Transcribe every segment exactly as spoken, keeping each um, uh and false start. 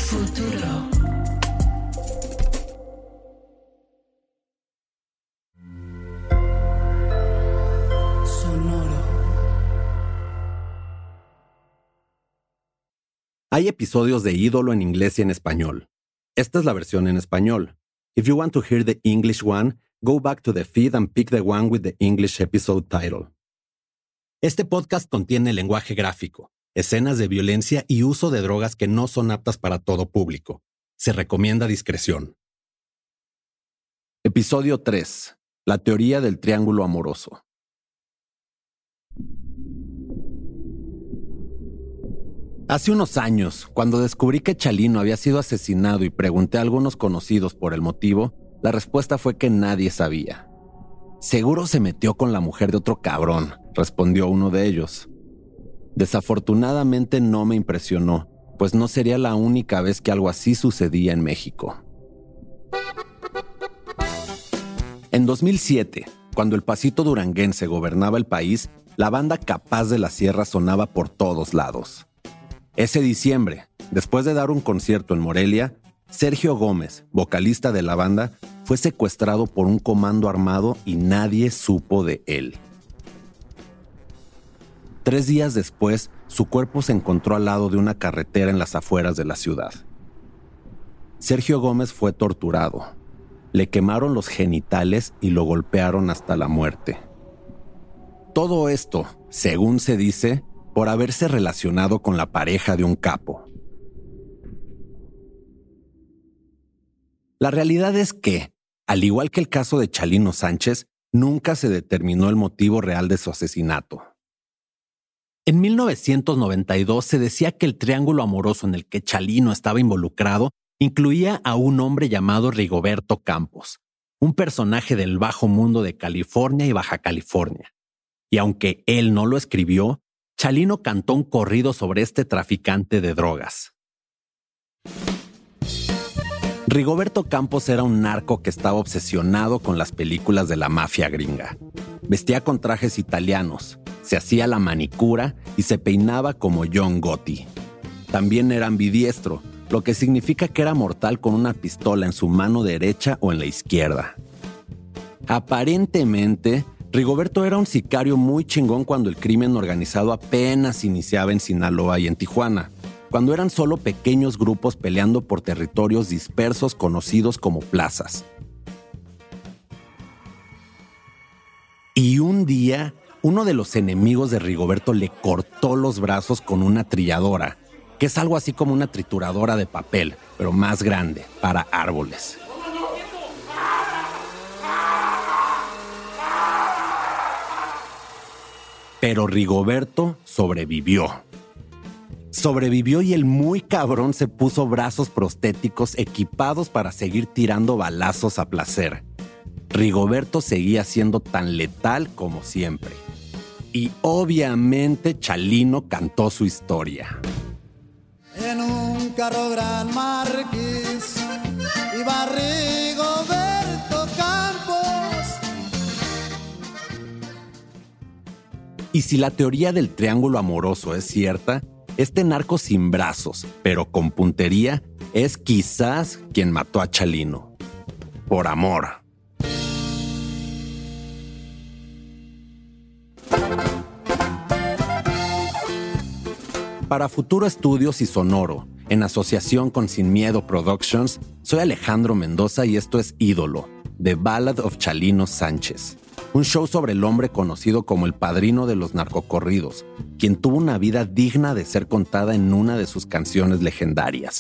Futuro. Sonoro. Hay episodios de Ídolo en inglés y en español. Esta es la versión en español. If you want to hear the English one, go back to the feed and pick the one with the English episode title. Este podcast contiene lenguaje gráfico, escenas de violencia y uso de drogas que no son aptas para todo público. Se recomienda discreción. Episodio tres. La teoría del triángulo amoroso. Hace unos años, cuando descubrí que Chalino había sido asesinado y pregunté a algunos conocidos por el motivo, la respuesta fue que nadie sabía. Seguro se metió con la mujer de otro cabrón, respondió uno de ellos. Desafortunadamente no me impresionó, pues no sería la única vez que algo así sucedía en México. En dos mil siete, cuando el pasito duranguense gobernaba el país, la banda Capaz de la Sierra sonaba por todos lados. Ese diciembre, después de dar un concierto en Morelia, Sergio Gómez, vocalista de la banda, fue secuestrado por un comando armado y nadie supo de él. Tres días después, su cuerpo se encontró al lado de una carretera en las afueras de la ciudad. Sergio Gómez fue torturado. Le quemaron los genitales y lo golpearon hasta la muerte. Todo esto, según se dice, por haberse relacionado con la pareja de un capo. La realidad es que, al igual que el caso de Chalino Sánchez, nunca se determinó el motivo real de su asesinato. En mil novecientos noventa y dos se decía que el triángulo amoroso en el que Chalino estaba involucrado incluía a un hombre llamado Rigoberto Campos, un personaje del bajo mundo de California y Baja California. Y aunque él no lo escribió, Chalino cantó un corrido sobre este traficante de drogas. Rigoberto Campos era un narco que estaba obsesionado con las películas de la mafia gringa. Vestía con trajes italianos, se hacía la manicura y se peinaba como John Gotti. También era ambidiestro, lo que significa que era mortal con una pistola en su mano derecha o en la izquierda. Aparentemente, Rigoberto era un sicario muy chingón cuando el crimen organizado apenas iniciaba en Sinaloa y en Tijuana, cuando eran solo pequeños grupos peleando por territorios dispersos conocidos como plazas. Y un día, uno de los enemigos de Rigoberto le cortó los brazos con una trilladora, que es algo así como una trituradora de papel, pero más grande, para árboles. Pero Rigoberto sobrevivió. Sobrevivió y el muy cabrón se puso brazos prostéticos equipados para seguir tirando balazos a placer. Rigoberto seguía siendo tan letal como siempre. Y obviamente Chalino cantó su historia. En un carro gran marquís iba Rigoberto Campos. Y si la teoría del triángulo amoroso es cierta, este narco sin brazos, pero con puntería, es quizás quien mató a Chalino. Por amor. Para Futuro Estudios y Sonoro, en asociación con Sin Miedo Productions, soy Alejandro Mendoza y esto es Ídolo, The Ballad of Chalino Sánchez. Un show sobre el hombre conocido como el padrino de los narcocorridos, quien tuvo una vida digna de ser contada en una de sus canciones legendarias.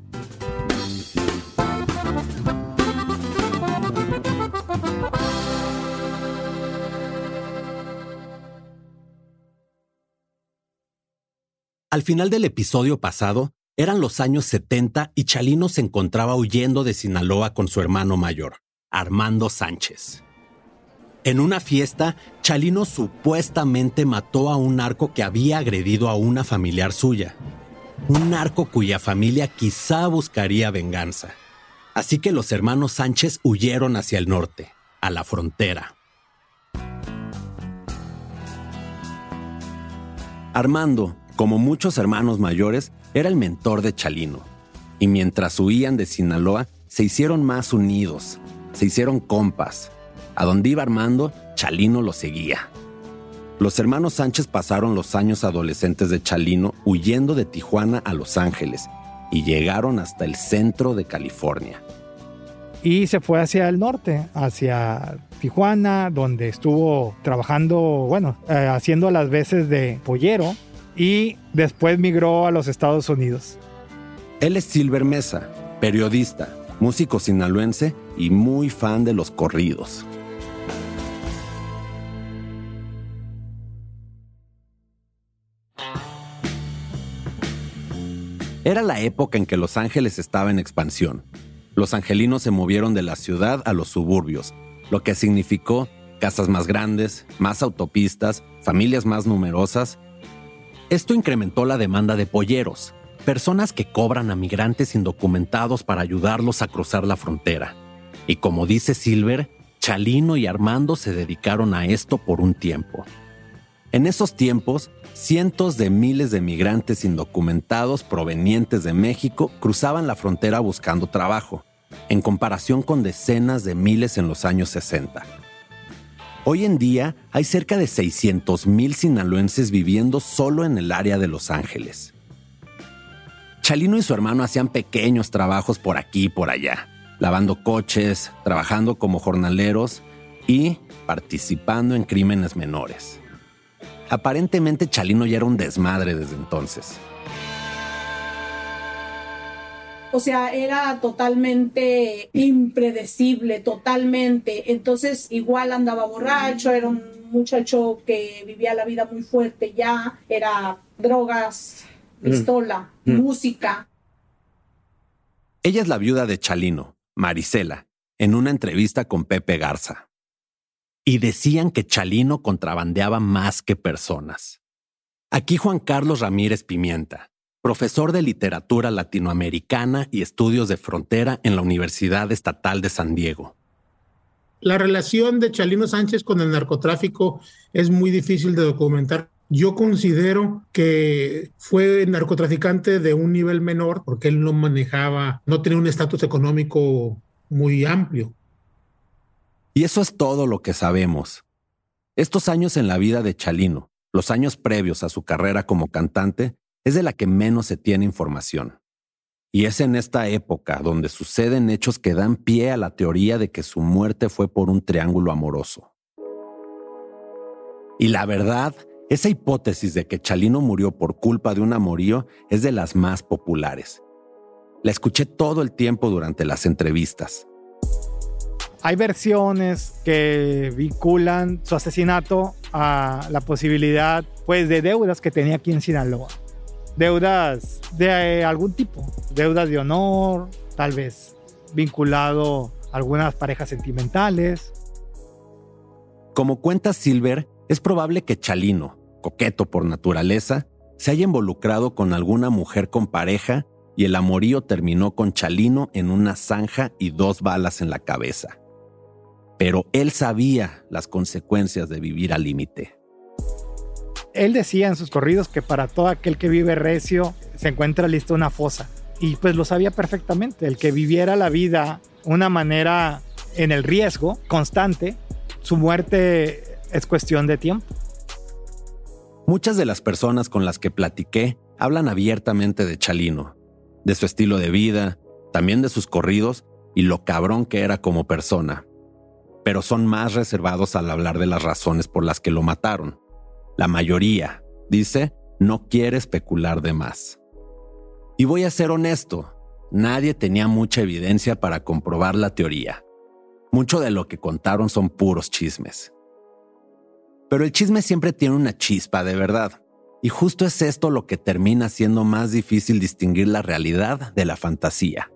Al final del episodio pasado, eran los años setenta y Chalino se encontraba huyendo de Sinaloa con su hermano mayor, Armando Sánchez. En una fiesta, Chalino supuestamente mató a un narco que había agredido a una familiar suya. Un narco cuya familia quizá buscaría venganza. Así que los hermanos Sánchez huyeron hacia el norte, a la frontera. Armando, como muchos hermanos mayores, era el mentor de Chalino. Y mientras huían de Sinaloa, se hicieron más unidos, se hicieron compas. A donde iba Armando, Chalino lo seguía. Los hermanos Sánchez pasaron los años adolescentes de Chalino huyendo de Tijuana a Los Ángeles y llegaron hasta el centro de California. Y se fue hacia el norte, hacia Tijuana, donde estuvo trabajando, bueno, eh, haciendo las veces de pollero, y después migró a los Estados Unidos. Él es Silver Mesa, periodista, músico sinaloense y muy fan de los corridos. Era la época en que Los Ángeles estaba en expansión. Los angelinos se movieron de la ciudad a los suburbios, lo que significó casas más grandes, más autopistas, familias más numerosas. Esto incrementó la demanda de polleros, personas que cobran a migrantes indocumentados para ayudarlos a cruzar la frontera. Y como dice Silver, Chalino y Armando se dedicaron a esto por un tiempo. En esos tiempos, cientos de miles de migrantes indocumentados provenientes de México cruzaban la frontera buscando trabajo, en comparación con decenas de miles en los años sesenta. Hoy en día hay cerca de seiscientos mil sinaloenses viviendo solo en el área de Los Ángeles. Chalino y su hermano hacían pequeños trabajos por aquí y por allá, lavando coches, trabajando como jornaleros y participando en crímenes menores. Aparentemente Chalino ya era un desmadre desde entonces. O sea, era totalmente impredecible, totalmente. Entonces, igual andaba borracho, era un muchacho que vivía la vida muy fuerte ya, era drogas, pistola, mm. música. Ella es la viuda de Chalino, Marisela, en una entrevista con Pepe Garza. Y decían que Chalino contrabandeaba más que personas. Aquí Juan Carlos Ramírez Pimienta, profesor de literatura latinoamericana y estudios de frontera en la Universidad Estatal de San Diego. La relación de Chalino Sánchez con el narcotráfico es muy difícil de documentar. Yo considero que fue narcotraficante de un nivel menor porque él no manejaba, no tenía un estatus económico muy amplio. Y eso es todo lo que sabemos. Estos años en la vida de Chalino, los años previos a su carrera como cantante, es de la que menos se tiene información. Y es en esta época donde suceden hechos que dan pie a la teoría de que su muerte fue por un triángulo amoroso. Y la verdad, esa hipótesis de que Chalino murió por culpa de un amorío es de las más populares. La escuché todo el tiempo durante las entrevistas. Hay versiones que vinculan su asesinato a la posibilidad, pues, de deudas que tenía aquí en Sinaloa. Deudas de algún tipo, deudas de honor, tal vez vinculado a algunas parejas sentimentales. Como cuenta Silver, es probable que Chalino, coqueto por naturaleza, se haya involucrado con alguna mujer con pareja y el amorío terminó con Chalino en una zanja y dos balas en la cabeza. Pero él sabía las consecuencias de vivir al límite. Él decía en sus corridos que para todo aquel que vive recio se encuentra lista una fosa. Y pues lo sabía perfectamente. El que viviera la vida de una manera en el riesgo constante, su muerte es cuestión de tiempo. Muchas de las personas con las que platiqué hablan abiertamente de Chalino, de su estilo de vida, también de sus corridos y lo cabrón que era como persona. Pero son más reservados al hablar de las razones por las que lo mataron. La mayoría, dice, no quiere especular de más. Y voy a ser honesto, nadie tenía mucha evidencia para comprobar la teoría. Mucho de lo que contaron son puros chismes. Pero el chisme siempre tiene una chispa de verdad. Y justo es esto lo que termina siendo más difícil distinguir la realidad de la fantasía.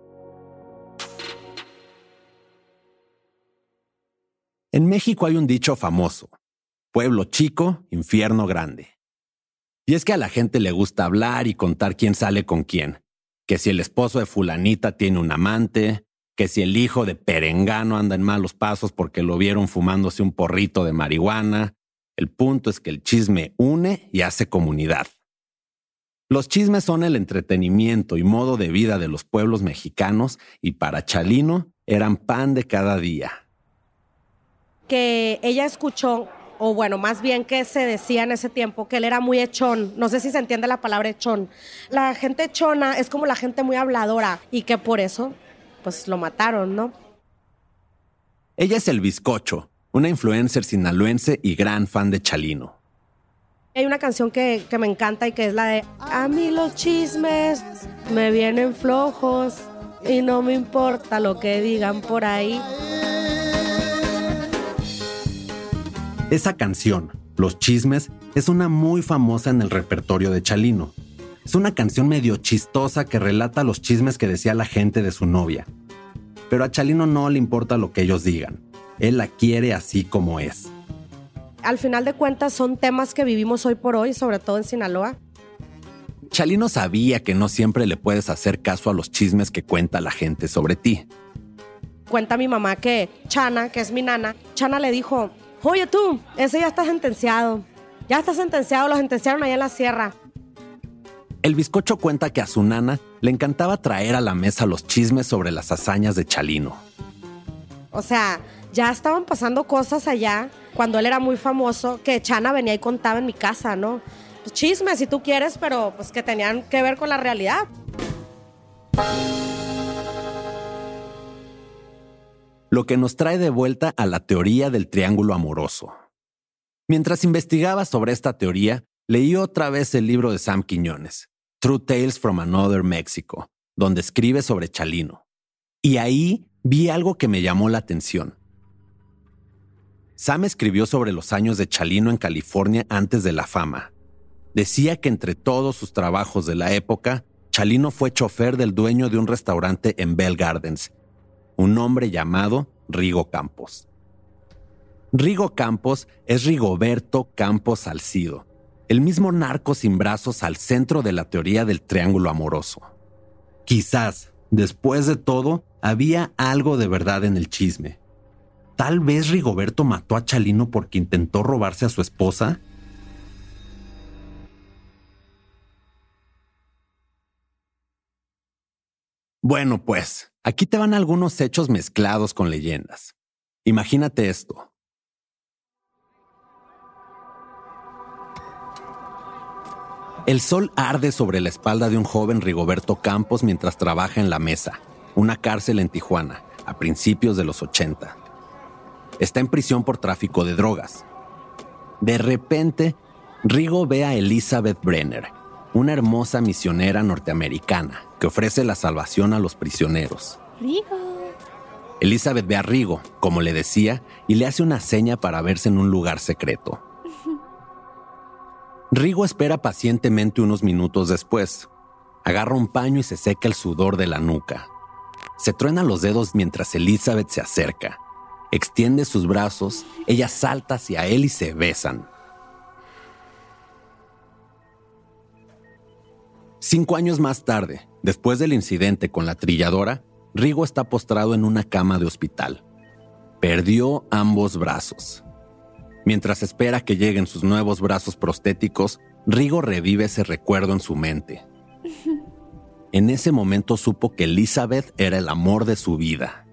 En México hay un dicho famoso: pueblo chico, infierno grande. Y es que a la gente le gusta hablar y contar quién sale con quién. Que si el esposo de fulanita tiene un amante, que si el hijo de perengano anda en malos pasos porque lo vieron fumándose un porrito de marihuana. El punto es que el chisme une y hace comunidad. Los chismes son el entretenimiento y modo de vida de los pueblos mexicanos y para Chalino eran pan de cada día. Que ella escuchó, o bueno, más bien que se decía en ese tiempo, que él era muy echón. No sé si se entiende la palabra echón. La gente echona es como la gente muy habladora y que por eso, pues lo mataron, ¿no? Ella es El Bizcocho, una influencer sinaloense y gran fan de Chalino. Hay una canción que, que me encanta y que es la de a mí los chismes me vienen flojos y no me importa lo que digan por ahí. Esa canción, Los Chismes, es una muy famosa en el repertorio de Chalino. Es una canción medio chistosa que relata los chismes que decía la gente de su novia. Pero a Chalino no le importa lo que ellos digan. Él la quiere así como es. Al final de cuentas son temas que vivimos hoy por hoy, sobre todo en Sinaloa. Chalino sabía que no siempre le puedes hacer caso a los chismes que cuenta la gente sobre ti. Cuenta mi mamá que Chana, que es mi nana, Chana le dijo, oye tú, ese ya está sentenciado. Ya está sentenciado, lo sentenciaron allá en la sierra. El Bizcocho cuenta que a su nana le encantaba traer a la mesa los chismes sobre las hazañas de Chalino. O sea, ya estaban pasando cosas allá cuando él era muy famoso, que Chana venía y contaba en mi casa, ¿no? Pues chismes si tú quieres, pero pues que tenían que ver con la realidad. Lo que nos trae de vuelta a la teoría del triángulo amoroso. Mientras investigaba sobre esta teoría, leí otra vez el libro de Sam Quiñones, True Tales from Another Mexico, donde escribe sobre Chalino. Y ahí vi algo que me llamó la atención. Sam escribió sobre los años de Chalino en California antes de la fama. Decía que entre todos sus trabajos de la época, Chalino fue chofer del dueño de un restaurante en Bell Gardens, un hombre llamado Rigo Campos. Rigo Campos es Rigoberto Campos Salcido, el mismo narco sin brazos al centro de la teoría del triángulo amoroso. Quizás, después de todo, había algo de verdad en el chisme. Tal vez Rigoberto mató a Chalino porque intentó robarse a su esposa. Bueno, pues, aquí te van algunos hechos mezclados con leyendas. Imagínate esto. El sol arde sobre la espalda de un joven Rigoberto Campos mientras trabaja en La Mesa, una cárcel en Tijuana, a principios de los ochenta. Está en prisión por tráfico de drogas. De repente, Rigo ve a Elizabeth Brenner, una hermosa misionera norteamericana que ofrece la salvación a los prisioneros. Rigo. Elizabeth ve a Rigo, como le decía, y le hace una seña para verse en un lugar secreto. Rigo espera pacientemente unos minutos después. Agarra un paño y se seca el sudor de la nuca. Se truena los dedos mientras Elizabeth se acerca. Extiende sus brazos, ella salta hacia él y se besan. Cinco años más tarde, después del incidente con la trilladora, Rigo está postrado en una cama de hospital. Perdió ambos brazos. Mientras espera que lleguen sus nuevos brazos prostéticos, Rigo revive ese recuerdo en su mente. En ese momento supo que Elizabeth era el amor de su vida.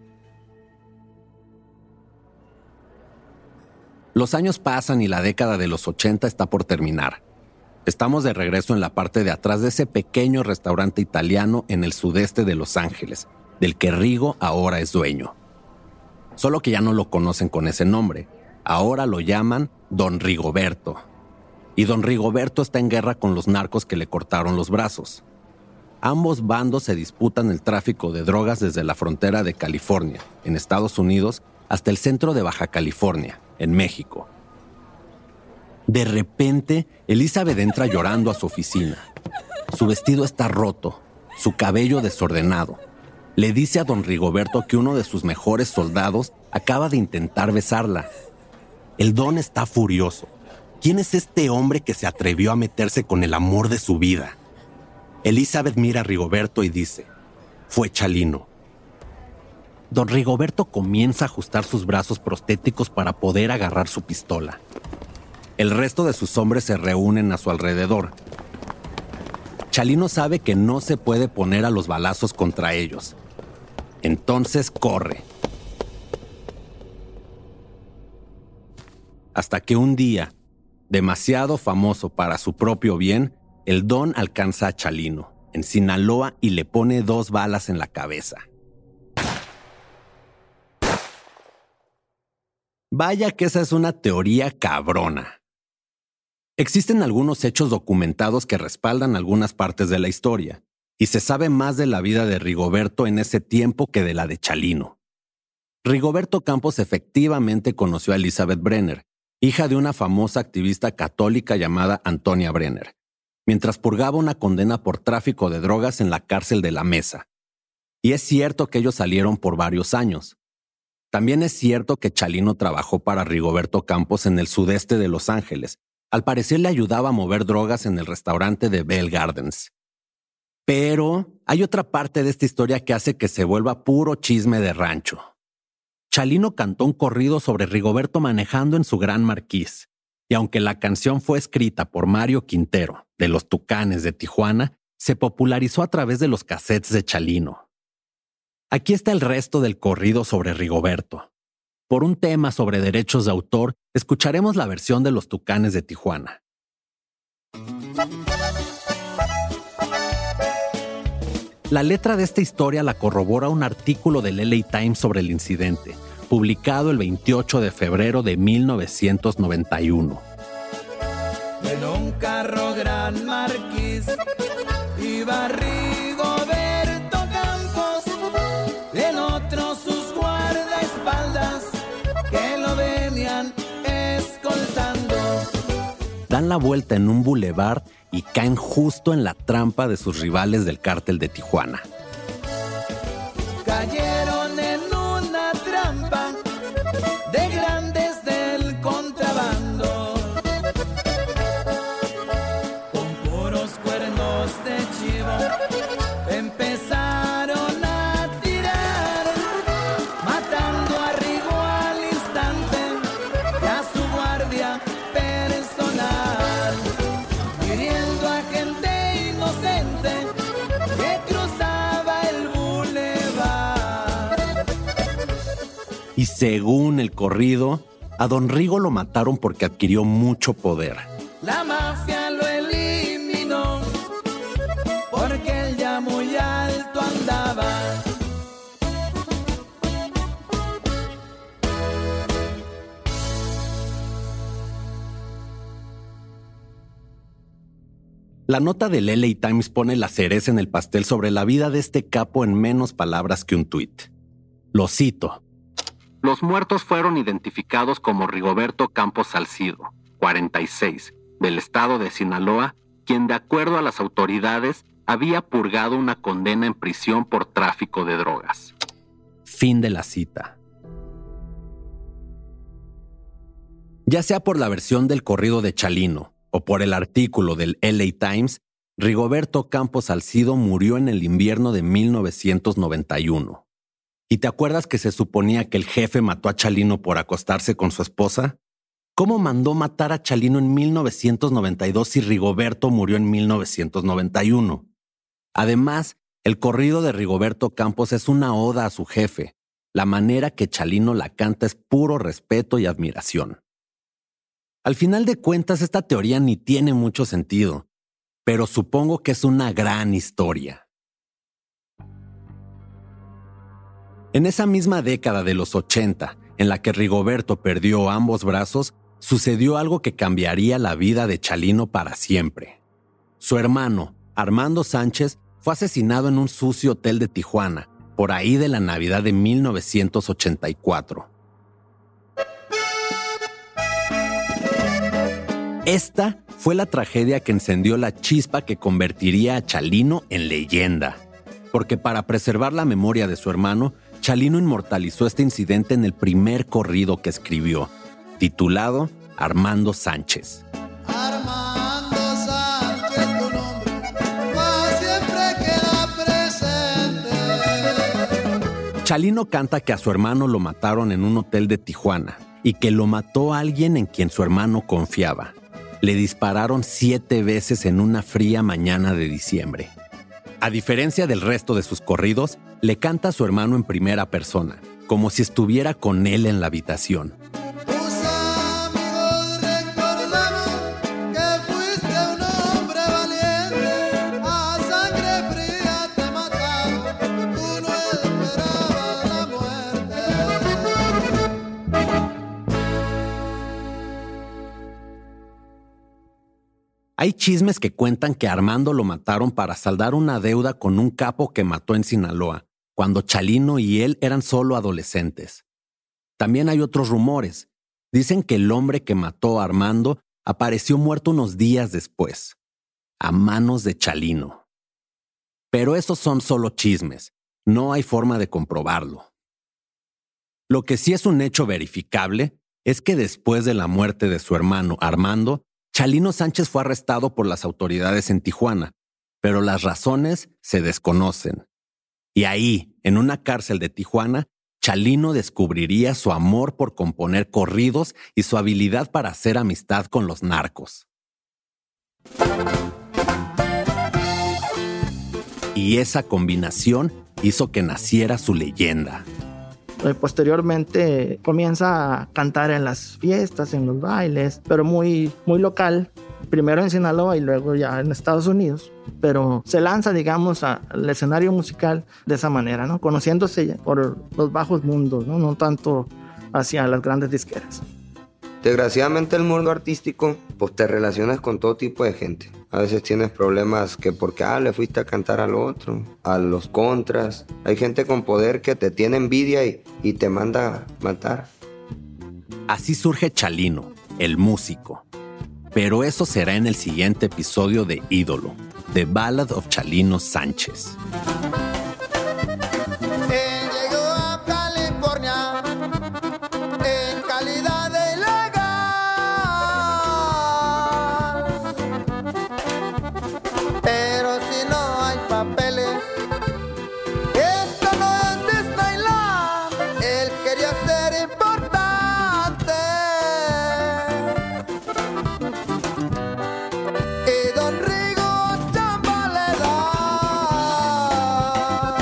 Los años pasan y la década de los ochenta está por terminar. Estamos de regreso en la parte de atrás de ese pequeño restaurante italiano en el sudeste de Los Ángeles, del que Rigo ahora es dueño. Solo que ya no lo conocen con ese nombre. Ahora lo llaman Don Rigoberto. Y Don Rigoberto está en guerra con los narcos que le cortaron los brazos. Ambos bandos se disputan el tráfico de drogas desde la frontera de California, en Estados Unidos, hasta el centro de Baja California, en México. De repente, Elizabeth entra llorando a su oficina. Su vestido está roto, su cabello desordenado. Le dice a Don Rigoberto que uno de sus mejores soldados acaba de intentar besarla. El Don está furioso. ¿Quién es este hombre que se atrevió a meterse con el amor de su vida? Elizabeth mira a Rigoberto y dice, fue Chalino. Don Rigoberto comienza a ajustar sus brazos prostéticos para poder agarrar su pistola. El resto de sus hombres se reúnen a su alrededor. Chalino sabe que no se puede poner a los balazos contra ellos. Entonces corre. Hasta que un día, demasiado famoso para su propio bien, el Don alcanza a Chalino, en Sinaloa, y le pone dos balas en la cabeza. Vaya que esa es una teoría cabrona. Existen algunos hechos documentados que respaldan algunas partes de la historia, y se sabe más de la vida de Rigoberto en ese tiempo que de la de Chalino. Rigoberto Campos efectivamente conoció a Elizabeth Brenner, hija de una famosa activista católica llamada Antonia Brenner, mientras purgaba una condena por tráfico de drogas en la cárcel de La Mesa. Y es cierto que ellos salieron por varios años. También es cierto que Chalino trabajó para Rigoberto Campos en el sudeste de Los Ángeles. Al parecer le ayudaba a mover drogas en el restaurante de Bell Gardens. Pero hay otra parte de esta historia que hace que se vuelva puro chisme de rancho. Chalino cantó un corrido sobre Rigoberto manejando en su Gran Marquis, y aunque la canción fue escrita por Mario Quintero, de los Tucanes de Tijuana, se popularizó a través de los cassettes de Chalino. Aquí está el resto del corrido sobre Rigoberto. Por un tema sobre derechos de autor, escucharemos la versión de los Tucanes de Tijuana. La letra de esta historia la corrobora un artículo del L A Times sobre el incidente, publicado el veintiocho de febrero de mil novecientos noventa y uno. En un carro Gran Marquis iba Rigoberto Campos, en otro sus guardaespaldas que lo venían escoltando. Dan la vuelta en un bulevar y caen justo en la trampa de sus rivales del cártel de Tijuana. Cayeron en una trampa de grandes del contrabando, con puros cuernos de chivo empezaron a tirar, matando a Rigo al instante y a su guardia personal, hiriendo a gente inocente que cruzaba el bulevar. Y según el corrido, a don Rigo lo mataron porque adquirió mucho poder. La mafia lo eliminó porque él ya muy alto andaba. La nota del L A Times pone la cereza en el pastel sobre la vida de este capo en menos palabras que un tuit. Lo cito. Los muertos fueron identificados como Rigoberto Campos Salcido, cuarenta y seis, del estado de Sinaloa, quien de acuerdo a las autoridades había purgado una condena en prisión por tráfico de drogas. Fin de la cita. Ya sea por la versión del corrido de Chalino o por el artículo del L A Times, Rigoberto Campos Salcido murió en el invierno de mil novecientos noventa y uno. ¿Y te acuerdas que se suponía que el jefe mató a Chalino por acostarse con su esposa? ¿Cómo mandó matar a Chalino en mil novecientos noventa y dos si Rigoberto murió en mil novecientos noventa y uno? Además, el corrido de Rigoberto Campos es una oda a su jefe. La manera que Chalino la canta es puro respeto y admiración. Al final de cuentas, esta teoría ni tiene mucho sentido, pero supongo que es una gran historia. En esa misma década de los ochenta, en la que Rigoberto perdió ambos brazos, sucedió algo que cambiaría la vida de Chalino para siempre. Su hermano, Armando Sánchez, fue asesinado en un sucio hotel de Tijuana, por ahí de la Navidad de mil novecientos ochenta y cuatro. Esta fue la tragedia que encendió la chispa que convertiría a Chalino en leyenda. Porque para preservar la memoria de su hermano, Chalino inmortalizó este incidente en el primer corrido que escribió, titulado Armando Sánchez. Armando Sánchez, tu nombre más siempre queda presente. Chalino canta que a su hermano lo mataron en un hotel de Tijuana y que lo mató alguien en quien su hermano confiaba. le dispararon siete veces en una fría mañana de diciembre. A diferencia del resto de sus corridos, le canta a su hermano en primera persona, como si estuviera con él en la habitación. Tus amigos recordamos que fuiste un hombre valiente, a sangre fría te mataron, tú no esperabas la muerte. Hay chismes que cuentan que a Armando lo mataron para saldar una deuda con un capo que mató en Sinaloa, cuando Chalino y él eran solo adolescentes. También hay otros rumores. Dicen que el hombre que mató a Armando apareció muerto unos días después, a manos de Chalino. Pero esos son solo chismes. No hay forma de comprobarlo. Lo que sí es un hecho verificable es que después de la muerte de su hermano Armando, Chalino Sánchez fue arrestado por las autoridades en Tijuana, pero las razones se desconocen. Y ahí, en una cárcel de Tijuana, Chalino descubriría su amor por componer corridos y su habilidad para hacer amistad con los narcos. Y esa combinación hizo que naciera su leyenda. Posteriormente comienza a cantar en las fiestas, en los bailes, pero muy, muy local. Primero en Sinaloa y luego ya en Estados Unidos. Pero se lanza, digamos, al escenario musical de esa manera, ¿no? Conociéndose por los bajos mundos, ¿no? No tanto hacia las grandes disqueras. Desgraciadamente el mundo artístico, pues te relacionas con todo tipo de gente. A veces tienes problemas que porque ah, le fuiste a cantar al otro, a los contras. Hay gente con poder que te tiene envidia y, y te manda a matar. Así surge Chalino, el músico. Pero eso será en el siguiente episodio de Ídolo, The Ballad of Chalino Sánchez. Él llegó a California en calidad de ilegal. Pero si no hay papeles, esto no es Disneyland. Él quería ser importante. Y Don Rigo chamba le da.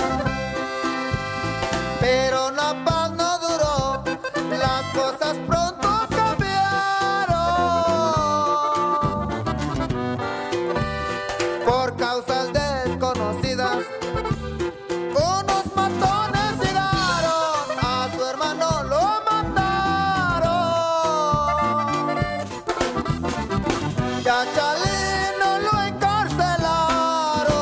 Pero la paz no duró, las cosas pronto cambiaron. Por causas desconocidas, unos matones llegaron, a su hermano lo mataron. Y a Chalino lo encarcelaron.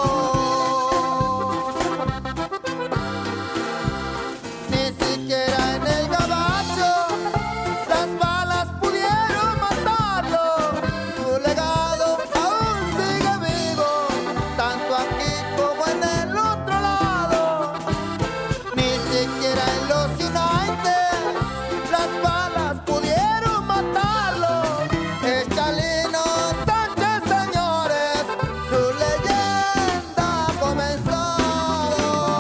Ni siquiera en el gabacho las balas pudieron matarlo. Su legado aún sigue vivo, tanto aquí como en el otro lado. Ni siquiera en los United las balas pudieron matarlo. Es Chalino Sánchez, señores, su leyenda ha comenzado.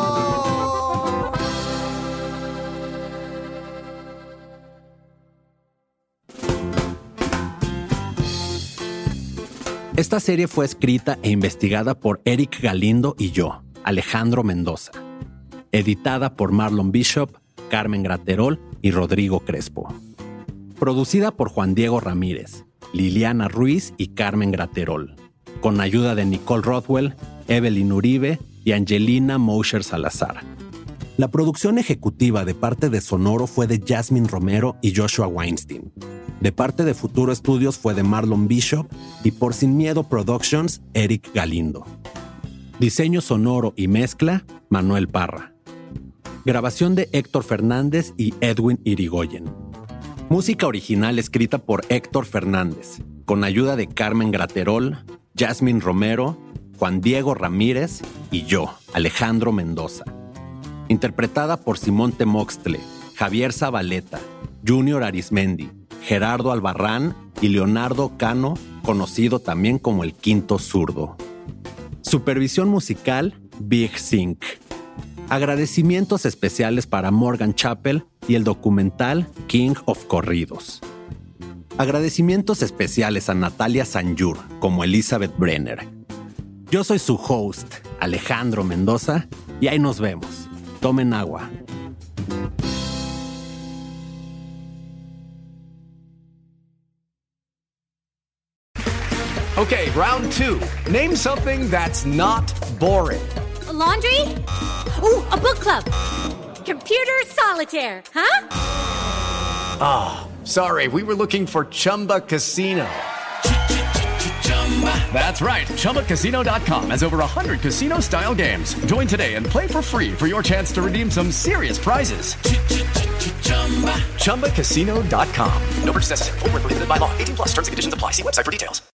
Esta serie fue escrita e investigada por Eric Galindo y yo, Alejandro Mendoza. Editada por Marlon Bishop, Carmen Graterol y Rodrigo Crespo. Producida por Juan Diego Ramírez, Liliana Ruiz y Carmen Graterol. Con ayuda de Nicole Rothwell, Evelyn Uribe y Angelina Mosher Salazar. La producción ejecutiva de parte de Sonoro fue de Jasmine Romero y Joshua Weinstein. De parte de Futuro Studios fue de Marlon Bishop y por Sin Miedo Productions, Eric Galindo. Diseño sonoro y mezcla, Manuel Parra. Grabación de Héctor Fernández y Edwin Irigoyen. Música original escrita por Héctor Fernández, con ayuda de Carmen Graterol, Jasmine Romero, Juan Diego Ramírez y yo, Alejandro Mendoza. Interpretada por Simón Temoxtle, Javier Zabaleta, Junior Arismendi, Gerardo Albarrán y Leonardo Cano, conocido también como el Quinto Zurdo. Supervisión musical, Big Sync. Agradecimientos especiales para Morgan Chappell y el documental King of Corridos. Agradecimientos especiales a Natalia Sanjur como Elizabeth Brenner. Yo soy su host, Alejandro Mendoza, y ahí nos vemos. Tomen agua. Okay, round two. Name something that's not boring. A laundry? Ooh, a book club. Computer solitaire, huh? Ah, oh, sorry, we were looking for Chumba Casino. That's right, Chumba Casino dot com has over one hundred casino-style games. Join today and play for free for your chance to redeem some serious prizes. Chumba Casino dot com. No purchase necessary. Void where prohibited by law. eighteen plus terms and conditions apply. See website for details.